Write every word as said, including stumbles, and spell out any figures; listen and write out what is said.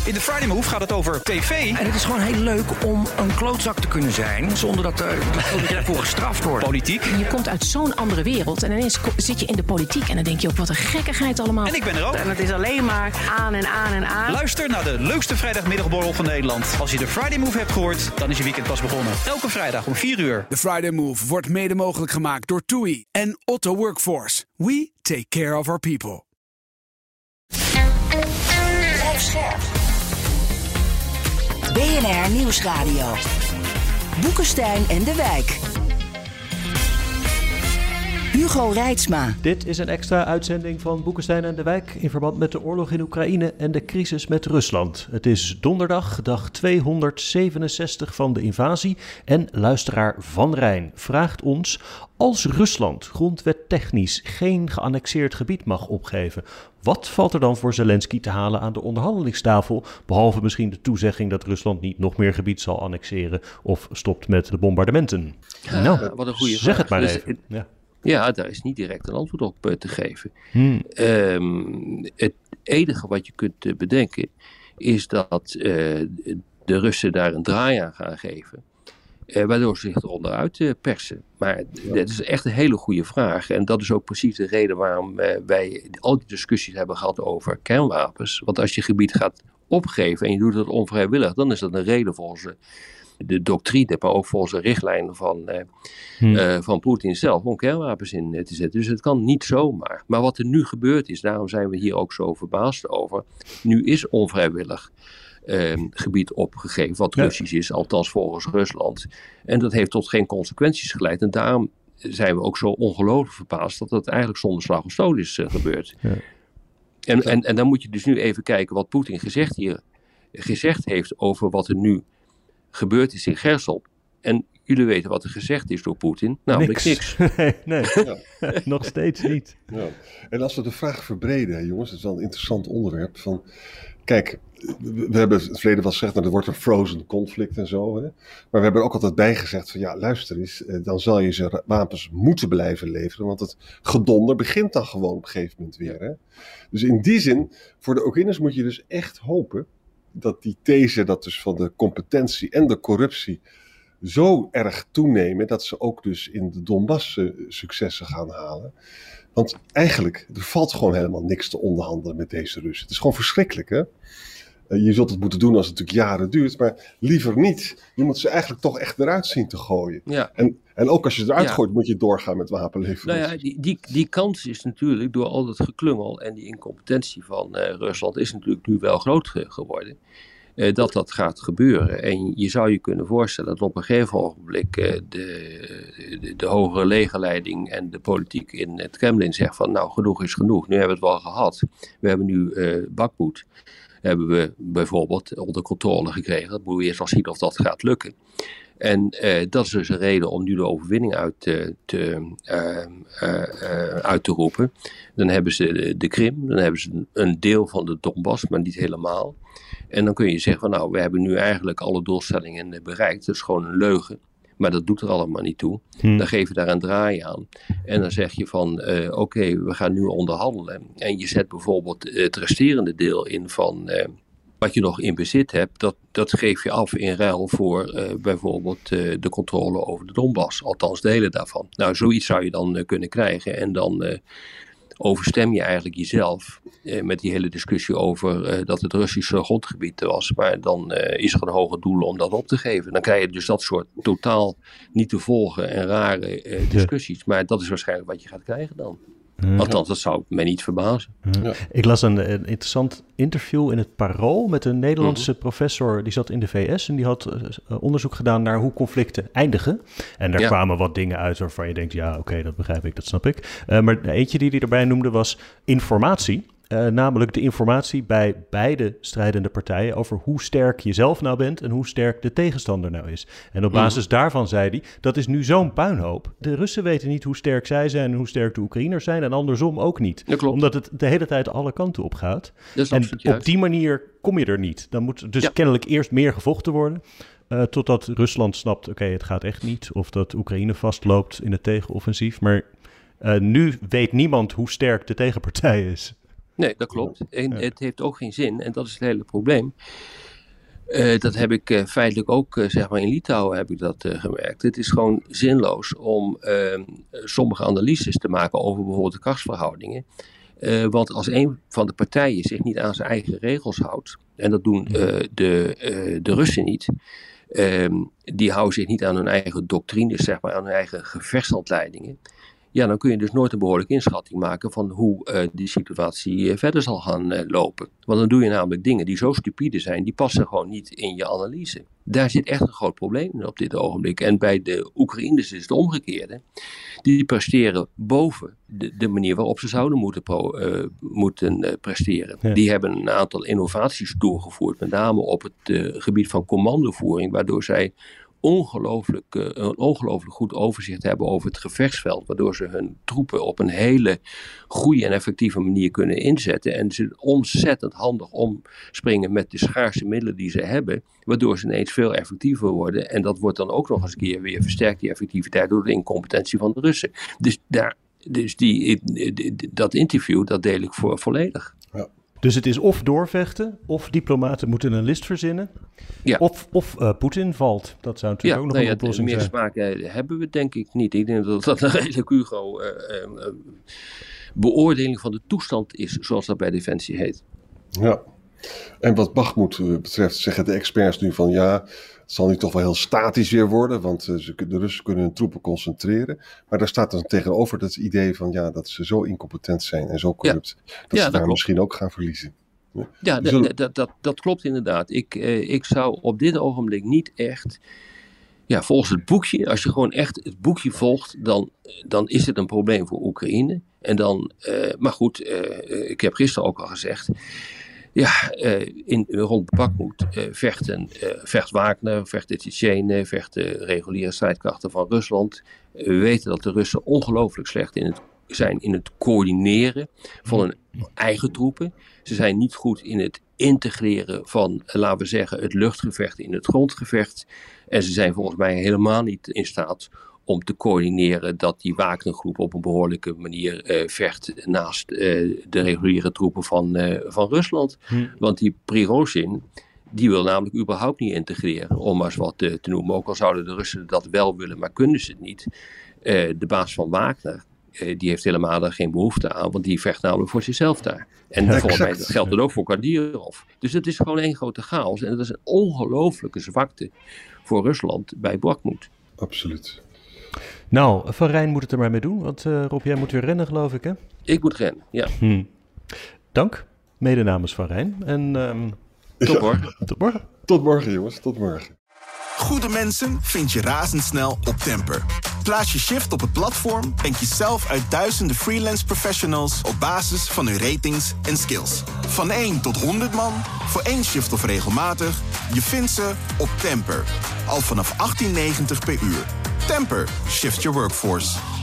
In de Friday Move gaat het over tv. En het is gewoon heel leuk om een klootzak te kunnen zijn, zonder dat, uh, dat je daarvoor gestraft wordt. Politiek. Je komt uit zo'n andere wereld en ineens zit je in de politiek en dan denk je ook, wat een gekkigheid allemaal. En ik ben er ook. En het is alleen maar aan en aan en aan. Luister naar de leukste vrijdagmiddagborrel van Nederland. Als je de Friday Move hebt gehoord, dan is je weekend pas begonnen. Elke vrijdag om vier uur. De Friday Move wordt mede mogelijk gemaakt door T U I en Otto Workforce. We take care of our people. Blijf scherp. B N R Nieuwsradio. Boekenstein en de Wijk. Hugo Reitsma. Dit is een extra uitzending van Boekenstein en de Wijk in verband met de oorlog in Oekraïne en de crisis met Rusland. Het is donderdag, dag tweehonderdzevenenzestig van de invasie en luisteraar Van Rijn vraagt ons: als Rusland grondwettechnisch geen geannexeerd gebied mag opgeven, wat valt er dan voor Zelensky te halen aan de onderhandelingstafel, behalve misschien de toezegging dat Rusland niet nog meer gebied zal annexeren of stopt met de bombardementen? Ja, nou, wat een goede zeg vraag. het maar Dus, even. Ja. Ja, daar is niet direct een antwoord op uh, te geven. Hmm. Um, het enige wat je kunt uh, bedenken is dat uh, de Russen daar een draai aan gaan geven. Uh, waardoor ze zich eronder uit uh, persen. Maar ja. Dat is echt een hele goede vraag. En dat is ook precies de reden waarom uh, wij al die discussies hebben gehad over kernwapens. Want als je gebied gaat opgeven en je doet het onvrijwillig, dan is dat een reden volgens de, de doctrine, maar ook volgens de richtlijnen van, uh, hmm. uh, van Poetin zelf om kernwapens in uh, te zetten. Dus het kan niet zomaar. Maar wat er nu gebeurd is, daarom zijn we hier ook zo verbaasd over. Nu is onvrijwillig Uh, gebied opgegeven, wat ja. Russisch is, althans volgens Rusland. En dat heeft tot geen consequenties geleid. En daarom zijn we ook zo ongelooflijk verbaasd dat dat eigenlijk zonder slag of stoot is uh, gebeurd. Ja. En, en, en dan moet je dus nu even kijken wat Poetin gezegd, hier, gezegd heeft over wat er nu gebeurd is in Gersel. En jullie weten wat er gezegd is door Poetin. Namelijk niks. niks. Nee, nee. Ja. Nog steeds niet. Ja. En als we de vraag verbreden, jongens, dat is wel een interessant onderwerp. Van, kijk, we hebben het verleden wel gezegd, nou, er wordt een frozen conflict en zo. Hè? Maar we hebben ook altijd bijgezegd van, ja, luister eens, dan zal je ze wapens moeten blijven leveren. Want het gedonder begint dan gewoon op een gegeven moment weer. Hè? Dus in die zin, voor de Oekraïners moet je dus echt hopen dat die these, dat dus van de competentie en de corruptie zo erg toenemen, dat ze ook dus in de Donbass uh, successen gaan halen. Want eigenlijk, er valt gewoon helemaal niks te onderhandelen met deze Russen. Het is gewoon verschrikkelijk, hè? Uh, je zult het moeten doen als het natuurlijk jaren duurt, maar liever niet. Je moet ze eigenlijk toch echt eruit zien te gooien. Ja. En, en ook als je eruit ja. gooit, moet je doorgaan met wapenleveranties. Nou ja, die, die, die kans is natuurlijk, door al dat geklungel en die incompetentie van uh, Rusland, is natuurlijk nu wel groot ge- geworden. Uh, dat dat gaat gebeuren. En je zou je kunnen voorstellen dat op een gegeven ogenblik uh, de, de, de hogere legerleiding en de politiek in het Kremlin zegt van, nou, genoeg is genoeg. Nu hebben we het wel gehad. We hebben nu uh, Bakhmut. Hebben we bijvoorbeeld onder controle gekregen. Dat moeten we eerst wel zien of dat gaat lukken. En uh, dat is dus een reden om nu de overwinning uit, uh, te, uh, uh, uh, uit te roepen. Dan hebben ze de, de Krim, dan hebben ze een, een deel van de Donbass, maar niet helemaal. En dan kun je zeggen van, nou, we hebben nu eigenlijk alle doelstellingen bereikt. Dat is gewoon een leugen. Maar dat doet er allemaal niet toe. Hmm. Dan geef je daar een draai aan. En dan zeg je van, uh, oké, okay, we gaan nu onderhandelen. En je zet bijvoorbeeld het resterende deel in van uh, wat je nog in bezit hebt. Dat, dat geef je af in ruil voor uh, bijvoorbeeld uh, de controle over de Donbass. Althans delen daarvan. Nou, zoiets zou je dan uh, kunnen krijgen. En dan uh, overstem je eigenlijk jezelf uh, met die hele discussie over uh, dat het Russische grondgebied was. Maar dan uh, is er een hoger doel om dat op te geven. Dan krijg je dus dat soort totaal niet te volgen en rare uh, discussies. Ja. Maar dat is waarschijnlijk wat je gaat krijgen dan. Ja. Althans, dat zou mij niet verbazen. Ja. Ja. Ik las een, een interessant interview in het Parool met een Nederlandse mm-hmm. professor. Die zat in de V S en die had uh, onderzoek gedaan naar hoe conflicten eindigen. En daar ja. kwamen wat dingen uit waarvan je denkt, ja, oké, okay, dat begrijp ik, dat snap ik. Uh, maar eentje die hij erbij noemde was informatie. Uh, namelijk de informatie bij beide strijdende partijen over hoe sterk je zelf nou bent en hoe sterk de tegenstander nou is. En op basis mm. daarvan zei hij, dat is nu zo'n puinhoop. De Russen weten niet hoe sterk zij zijn en hoe sterk de Oekraïners zijn en andersom ook niet. Dat klopt. Omdat het de hele tijd alle kanten op gaat. Dat is en op juist. Die manier kom je er niet. Dan moet dus ja. kennelijk eerst meer gevochten worden. Uh, totdat Rusland snapt, oké, okay, het gaat echt niet. Of dat Oekraïne vastloopt in het tegenoffensief. Maar uh, nu weet niemand hoe sterk de tegenpartij is. Nee, dat klopt. En ja. Het heeft ook geen zin. En dat is het hele probleem. Uh, dat heb ik uh, feitelijk ook, uh, zeg maar in Litouwen heb ik dat uh, gemerkt. Het is gewoon zinloos om uh, sommige analyses te maken over bijvoorbeeld de krachtsverhoudingen. Uh, want als een van de partijen zich niet aan zijn eigen regels houdt, en dat doen uh, de, uh, de Russen niet, uh, die houden zich niet aan hun eigen doctrines, zeg maar, aan hun eigen gevechtshandleidingen. Ja, dan kun je dus nooit een behoorlijke inschatting maken van hoe uh, die situatie uh, verder zal gaan uh, lopen. Want dan doe je namelijk dingen die zo stupide zijn, die passen gewoon niet in je analyse. Daar zit echt een groot probleem in op dit ogenblik. En bij de Oekraïners is het omgekeerde. Die presteren boven de, de manier waarop ze zouden moeten, pro, uh, moeten uh, presteren. Ja. Die hebben een aantal innovaties doorgevoerd, met name op het uh, gebied van commandovoering, waardoor zij ongelooflijk, uh, een ongelooflijk goed overzicht hebben over het gevechtsveld, waardoor ze hun troepen op een hele goede en effectieve manier kunnen inzetten en ze ontzettend handig omspringen met de schaarse middelen die ze hebben, waardoor ze ineens veel effectiever worden en dat wordt dan ook nog eens een keer weer versterkt, die effectiviteit, door de incompetentie van de Russen. Dus, daar, dus die, dat interview, dat deel ik voor volledig. Ja. Dus het is of doorvechten, of diplomaten moeten een list verzinnen, ja. of, of uh, Poetin valt. Dat zou natuurlijk ja, ook nog nou een ja, oplossing meer zijn. Meer smaak hebben we denk ik niet. Ik denk dat dat een redelijk Hugo uh, uh, beoordeling van de toestand is, zoals dat bij Defensie heet. Ja, en wat Bakhmut betreft zeggen de experts nu van ja, het zal nu toch wel heel statisch weer worden, want uh, ze, de Russen kunnen hun troepen concentreren. Maar daar staat dan tegenover het idee van ja, dat ze zo incompetent zijn en zo corrupt, ja. dat ja, ze dat daar klopt. misschien ook gaan verliezen. Ja, ja d- zullen... d- d- dat, dat klopt inderdaad. Ik, uh, ik zou op dit ogenblik niet echt, ja, volgens het boekje, als je gewoon echt het boekje volgt, dan, dan is het een probleem voor Oekraïne. En dan, uh, maar goed, uh, ik heb gisteren ook al gezegd, ja, uh, in, rond Bakhmut uh, vechten, uh, vecht Wagner, vecht de Tsjetsjenen, vecht de reguliere strijdkrachten van Rusland. Uh, we weten dat de Russen ongelooflijk slecht in het, zijn in het coördineren van hun eigen troepen. Ze zijn niet goed in het integreren van, laten we zeggen, het luchtgevecht in het grondgevecht. En ze zijn volgens mij helemaal niet in staat om te coördineren dat die Wagnergroep op een behoorlijke manier uh, vecht naast uh, de reguliere troepen van, uh, van Rusland. Hm. Want die Prigozhin, die wil namelijk überhaupt niet integreren, om maar eens wat uh, te noemen. Ook al zouden de Russen dat wel willen, maar kunnen ze het niet. Uh, de baas van Wagner, uh, die heeft helemaal daar geen behoefte aan, want die vecht namelijk voor zichzelf daar. En ja, volgens mij dat geldt dat ook voor Kadyrov. Dus het is gewoon één grote chaos. En dat is een ongelooflijke zwakte voor Rusland bij Bakhmut. Absoluut. Nou, Van Rijn moet het er maar mee doen, want uh, Rob, jij moet weer rennen, geloof ik, hè? Ik moet rennen, ja. Hm. Dank, mede namens Van Rijn. En um, tot ja. morgen. Tot morgen. Tot morgen, jongens. Tot morgen. Goede mensen vind je razendsnel op Temper. Plaats je shift op het platform en kies zelf uit duizenden freelance professionals op basis van hun ratings en skills. Van één tot honderd man, voor één shift of regelmatig, je vindt ze op Temper. Al vanaf achttien negentig per uur. Temper, shift your workforce.